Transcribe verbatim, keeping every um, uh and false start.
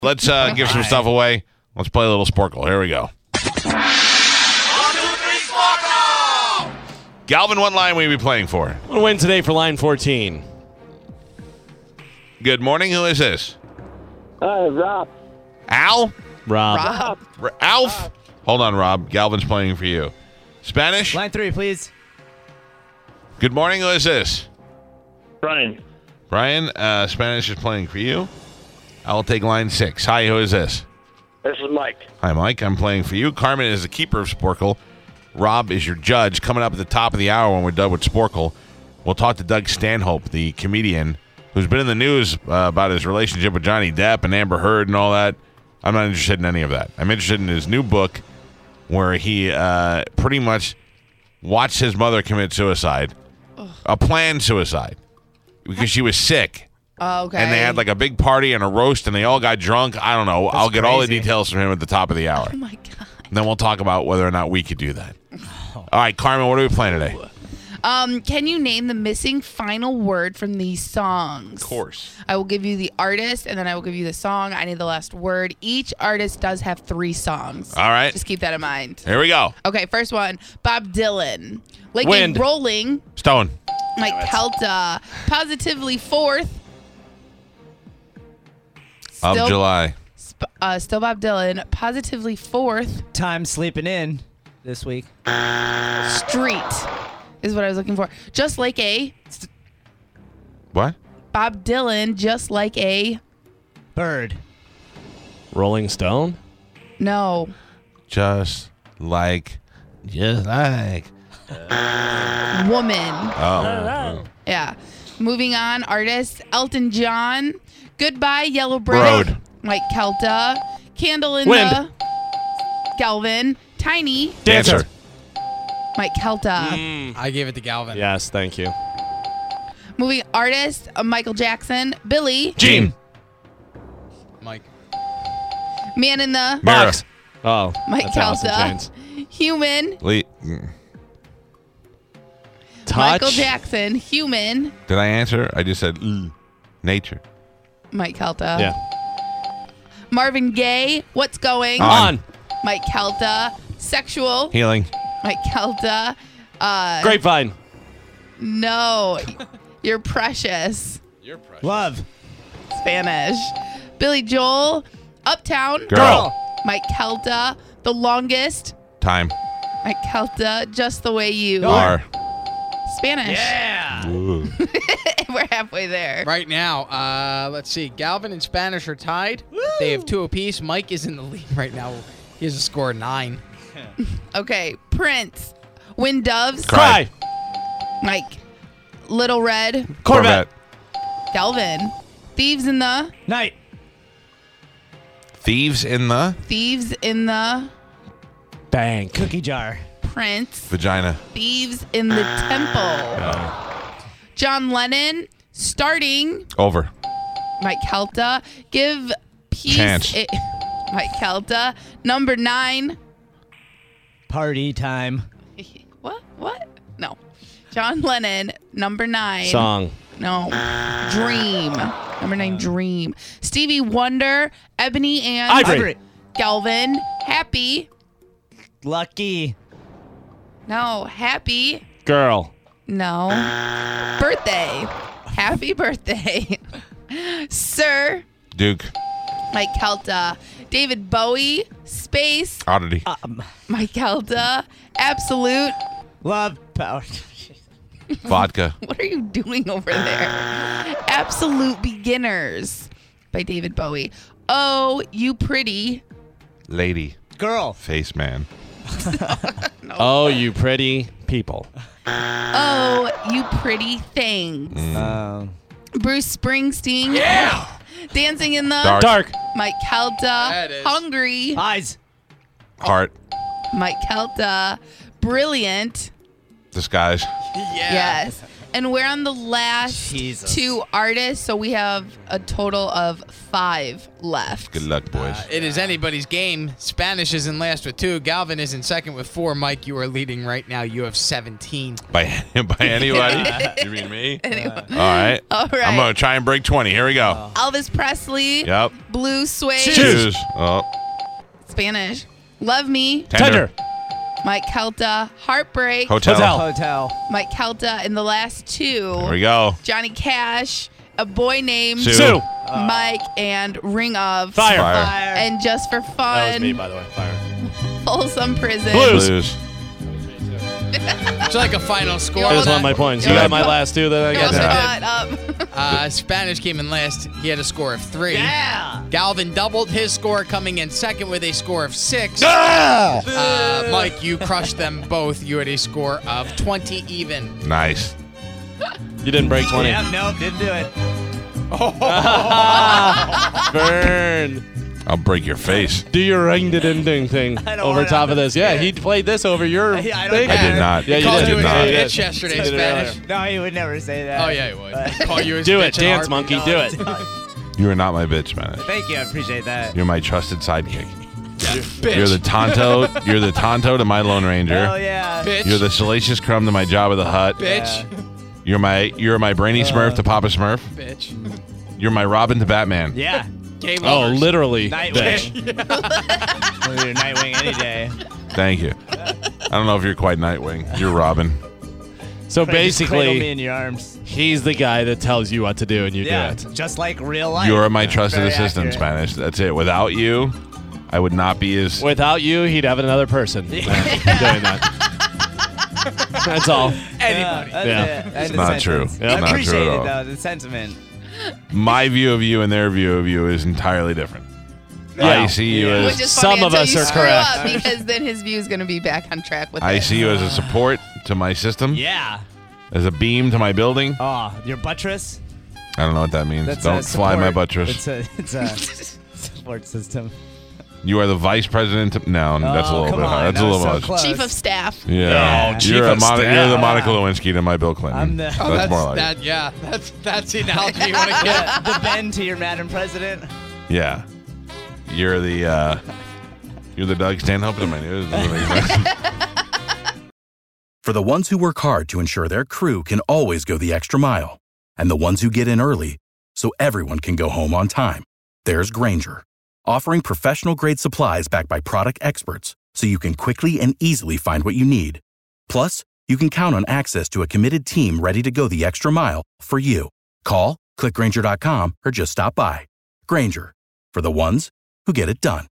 Let's uh, give some stuff away. Let's play a little Sporkle. Here we go. One, two, three, Sporkle! Galvin, what line will you be playing for? I'm going to win today for line fourteen. Good morning. Who is this? Hi, Rob. Al? Rob. Rob. R- Alf? Hold on, Rob. Galvin's playing for you. Spanish? Line three, please. Good morning. Who is this? Brian. Brian, uh, Spanish is playing for you. I'll take line six. Hi, who is this? This is Mike. Hi, Mike. I'm playing for you. Carmen is the keeper of Sporkle. Rob is your judge. Coming up at the top of the hour when we're done with Sporkle, we'll talk to Doug Stanhope, the comedian, who's been in the news uh, about his relationship with Johnny Depp and Amber Heard and all that. I'm not interested in any of that. I'm interested in his new book where he uh, pretty much watched his mother commit suicide, Ugh. a planned suicide, because she was sick. Oh, okay. And they had like a big party and a roast, and they all got drunk. I don't know. That's I'll get crazy. all the details from him at the top of the hour. Oh, my God. And then we'll talk about whether or not we could do that. All right, Carmen, what are we playing today? Um, can you name the missing final word from these songs? Of course. I will give you the artist, and then I will give you the song. I need the last word. Each artist does have three songs. All right. Just keep that in mind. Here we go. Okay, first one. Bob Dylan. Like Wind. Rolling. Stone. Mike Kelta. Positively fourth. Of July. Sp- uh, still Bob Dylan. Positively fourth. Time sleeping in this week. Street is what I was looking for. Just like a What? Bob Dylan. Just like a Bird. Rolling Stone. no Just like. Just like. woman. Oh. Yeah. Moving on. Artist Elton John. Goodbye Yellow Brick. Road. Mike Kelta. Candle in Wind. the Galvin. Tiny. Dancer. Mike Kelta. Mm. I gave it to Galvin. Yes, thank you. Moving artist uh, Michael Jackson. Billy. Gene. Mike. Man in the Mirror. Box. Oh, Mike that's Alice in Kelta. Chains. Human. Le- mm. Touch. Michael Jackson. Human. Did I answer? I just said mm. Nature. Mike Kelta. Yeah. Marvin Gaye. What's going On. On. Mike Kelta. Sexual. Healing. Mike Kelta. Uh, Grapevine. No. You're precious. You're precious. Love. Spanish. Billy Joel. Uptown. Girl. Mike Kelta. The longest. Time. Mike Kelta. Just the way you. R. Spanish. Yeah. Ooh. We're halfway there. Right now, uh, let's see. Galvin and Spanish are tied. They have two apiece. Mike is in the lead right now. He has a score of nine. Okay. Prince. Wind Doves. Cry. Mike. Little Red. Corvette. Galvin. Thieves in the. Night. Thieves in the Thieves in the. Bank. Cookie jar. Prince. vagina. Thieves in the Temple. John Lennon. Starting. Over. Mike Kelta. Give peace. Chance. a- Mike Kelta. Number nine. Party time. What? What? No. John Lennon. Number nine. Song. No. Dream. Number nine. Dream. Stevie Wonder. Ebony and Ivory. Galvin. Happy. Lucky. No. Happy. Girl. No. Birthday. Happy birthday. Sir. Duke. Mike Kelta. David Bowie. Space. Oddity. Um, Mike Kelta. Absolute. love. Power. Vodka. What are you doing over there? Absolute Beginners by David Bowie. Oh, you pretty. Lady. Girl. Face man. Oh, you pretty people. Oh, you pretty things. Um, Bruce Springsteen. Yeah. Dancing in the Dark. Dark. Mike Kelta. That is- Hungry. eyes. Heart. Mike Kelta. Brilliant. Disguise. Yeah. Yes. And we're on the last Jesus. two artists, so we have a total of five left. Good luck, boys. Uh, it is anybody's game. Spanish is in last with two. Galvin is in second with four. Mike, you are leading right now. You have seventeen. by by anybody? You mean me? Anyway. All right. All right. I'm gonna try and break twenty. Here we go. Elvis Presley. Yep. Blue Suede. Choose. Oh, Spanish. Love Me. tender. Tender. Mike Kelta. Heartbreak. Hotel. Hotel. Hotel. Mike Kelta. In the last two. Here we go. Johnny Cash. A Boy Named Sue. Sue. Mike and Ring of Fire. Fire. Fire. And Just for That was me, Fun. by the way. Fire. Folsom Prison. Blues. Blues. It's like a final score. I just on want my that. points. You Yeah. got my last two that I You got. also Yeah. got up. Uh, Spanish came in last. He had a score of three. Yeah. Galvin doubled his score, coming in second with a score of six. Ah! Uh, Mike, you crushed them both. You had a score of twenty even. Nice. You didn't break twenty. Yep, nope, didn't do it. Burn. I'll break your face. Do your ring ding ding thing I don't over wanna top of this. Yeah, understand. he played this over your Yeah, I don't thing. I care. did not. Yeah, He you called did. you did a not. bitch yesterday, He did it Spanish. earlier. No, he would never say that. Oh, yeah, he would. But- Call you his Do bitch it, in a dance heartbeat. monkey. Do it. You are not my bitch, man. Thank you, I appreciate that. You're my trusted sidekick. Bitch. You're the Tonto. You're the Tonto to my Lone Ranger. Oh yeah. Bitch. You're the Salacious Crumb to my Jabba the Hutt. Bitch. You're my you're my Brainy Smurf to Papa Smurf. Bitch. You're my Robin to Batman. Yeah. Game Oh, lovers. literally. bitch. Nightwing. Well, you're Nightwing any day. Thank you. I don't know if you're quite Nightwing. You're Robin. So Just cradle me basically, in your arms. he's the guy that tells you what to do and you Yeah, do it. just like real life. You're my trusted Very assistant, accurate. Spanish. That's it. Without you, I would not be as. Without you, he'd have another person doing that. That's all. Anybody. Yeah, that's Yeah. it. That's It's the not true. sentence. Yeah. I Not true appreciate at it all. though. The sentiment. My view of you and their view of you is entirely different. Yeah. I see you Yeah. as Which is Some funny of until us you are screw correct. up, because then his view is going to be back on track with I it. see you as a support to my system, Yeah. as a beam to my building. Oh, your buttress. I don't know what that means. That's Don't a fly my support- buttress. It's a it's a support system. You are the vice president. Of, no, that's a Oh, little come bit on, hard. That's that a was little so much. close. Chief of staff. Yeah, Yeah. Chief you're, a of Mon- staff. you're the Monica Lewinsky to my Bill Clinton. I'm the- that's, Oh, that's, more like that. it. Yeah, that's that's the analogy you want to get. the Ben to your Madam President. Yeah, you're the uh, you're the Doug Stanhope to my news. For the ones who work hard to ensure their crew can always go the extra mile, and the ones who get in early so everyone can go home on time, there's Grainger, offering professional-grade supplies backed by product experts so you can quickly and easily find what you need. Plus, you can count on access to a committed team ready to go the extra mile for you. Call, click Grainger dot com, or just stop by. Grainger, for the ones who get it done.